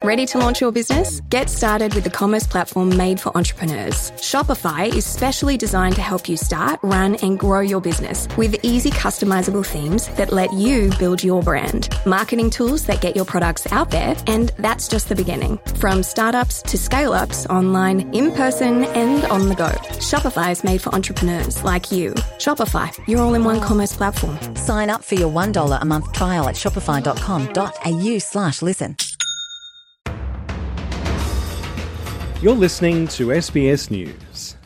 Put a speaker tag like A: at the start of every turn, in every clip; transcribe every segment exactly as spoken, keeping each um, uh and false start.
A: Ready to launch your business? Get started with the commerce platform made for entrepreneurs. Shopify is specially designed to help you start, run, and grow your business with easy customizable themes that let you build your brand, marketing tools that get your products out there, and that's just the beginning. From startups to scale-ups, online, in person, and on the go. Shopify is made for entrepreneurs like you. Shopify, your all-in-one commerce platform.
B: Sign up for your one dollar a month trial at shopify.com.au slash listen.
C: You're listening to S B S News.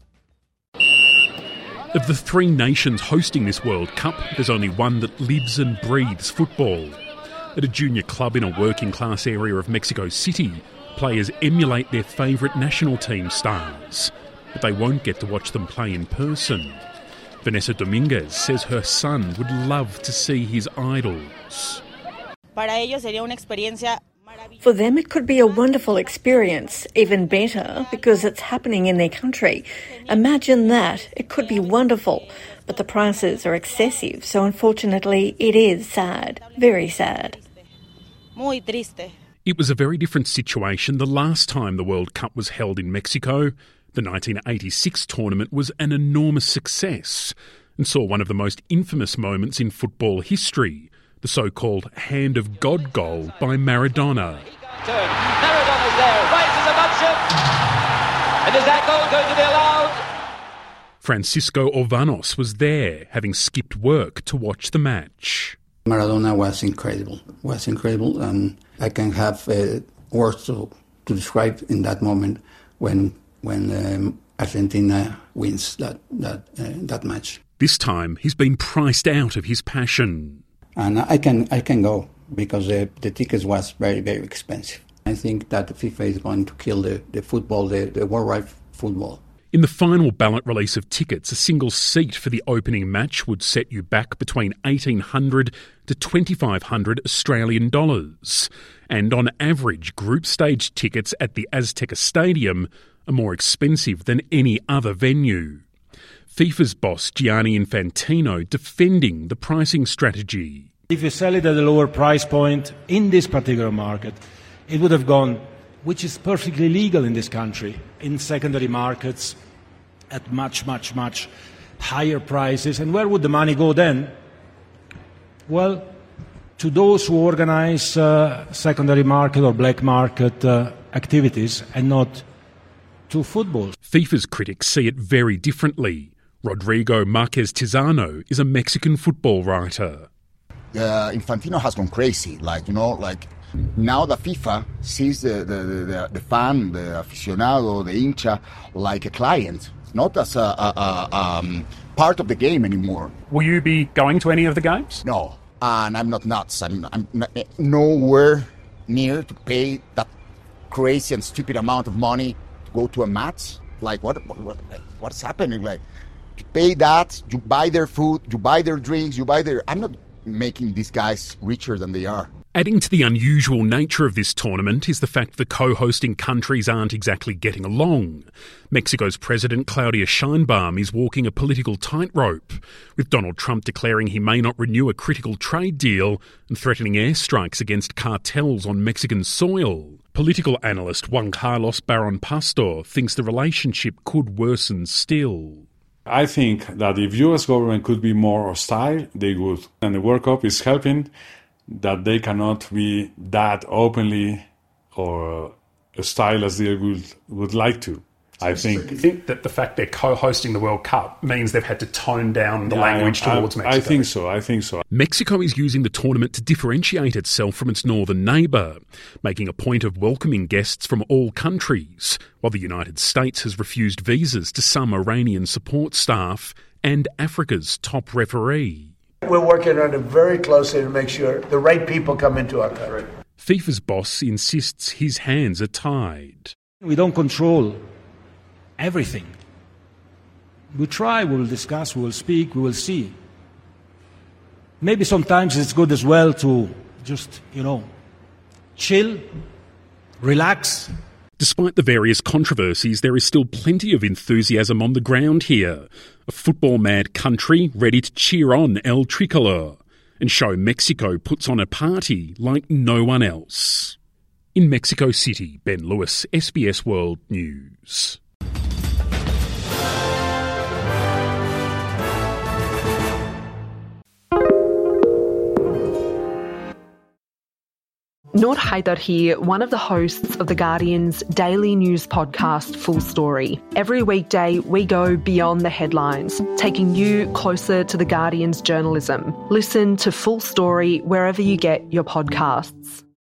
D: Of the three nations hosting this World Cup, there's only one that lives and breathes football. At a junior club in a working-class area of Mexico City, players emulate their favourite national team stars, but they won't get to watch them play in person. Vanessa Dominguez says her son would love to see his idols.
E: Para ellos sería una experiencia.
F: For them, it could be a wonderful experience, even better, because it's happening in their country. Imagine that. It could be wonderful, but the prices are excessive, so unfortunately it is sad, very sad.
E: Muy triste.
D: It was a very different situation the last time the World Cup was held in Mexico. The nineteen eighty-six tournament was an enormous success and saw one of the most infamous moments in football history, the so-called Hand of God goal by Maradona.
G: Maradona's there, raises a bunch and is that goal going to be allowed?
D: Francisco Orvanos was there, having skipped work to watch the match.
H: Maradona was incredible, was incredible, and I can have uh, words to, to describe in that moment when when um, Argentina wins that that uh, that match.
D: This time, he's been priced out of his passion.
H: And I can I can go because the, the tickets was very, very expensive. I think that the FIFA is going to kill the, the football, the, the worldwide football.
D: In the final ballot release of tickets, a single seat for the opening match would set you back between eighteen hundred to twenty-five hundred Australian dollars. And on average, group stage tickets at the Azteca Stadium are more expensive than any other venue. FIFA's boss Gianni Infantino defending the pricing strategy.
I: If you sell it at a lower price point in this particular market, it would have gone, which is perfectly legal in this country, in secondary markets at much, much, much higher prices. And where would the money go then? Well, to those who organize uh, secondary market or black market uh, activities and not to football.
D: FIFA's critics see it very differently. Rodrigo Marquez Tizano is a Mexican football writer.
J: Uh, Infantino has gone crazy. Like, you know, like now the FIFA sees the, the, the, the fan, the aficionado, the hincha, like a client, not as a, a, a um, part of the game anymore.
D: Will you be going to any of the games?
J: No, and I'm not nuts. I'm, I'm not, nowhere near to pay that crazy and stupid amount of money to go to a match. Like, what, what, what what's happening? Like, you pay that, you buy their food, you buy their drinks, you buy their... I'm not making these guys richer than they are.
D: Adding to the unusual nature of this tournament is the fact the co-hosting countries aren't exactly getting along. Mexico's President Claudia Sheinbaum is walking a political tightrope, with Donald Trump declaring he may not renew a critical trade deal and threatening airstrikes against cartels on Mexican soil. Political analyst Juan Carlos Barron Pastor thinks the relationship could worsen still.
K: I think that if U S government could be more hostile, they would. And the World Cup is helping that they cannot be that openly or hostile as they would, would like to. I think.
D: So you think that the fact they're co-hosting the World Cup means they've had to tone down the
K: yeah,
D: language
K: I,
D: towards
K: I,
D: Mexico?
K: I think so, I think so.
D: Mexico is using the tournament to differentiate itself from its northern neighbour, making a point of welcoming guests from all countries, while the United States has refused visas to some Iranian support staff and Africa's top referee.
L: We're working on it very closely to make sure the right people come into our country.
D: FIFA's boss insists his hands are tied.
I: We don't control everything. We try, we will discuss, we will speak, we will see. Maybe sometimes it's good as well to just, you know, chill, relax.
D: Despite the various controversies, there is still plenty of enthusiasm on the ground here. A football-mad country ready to cheer on El Tricolor and show Mexico puts on a party like no one else. In Mexico City, Ben Lewis, S B S World News.
M: Noor Haider here, one of the hosts of The Guardian's daily news podcast, Full Story. Every weekday, we go beyond the headlines, taking you closer to The Guardian's journalism. Listen to Full Story wherever you get your podcasts.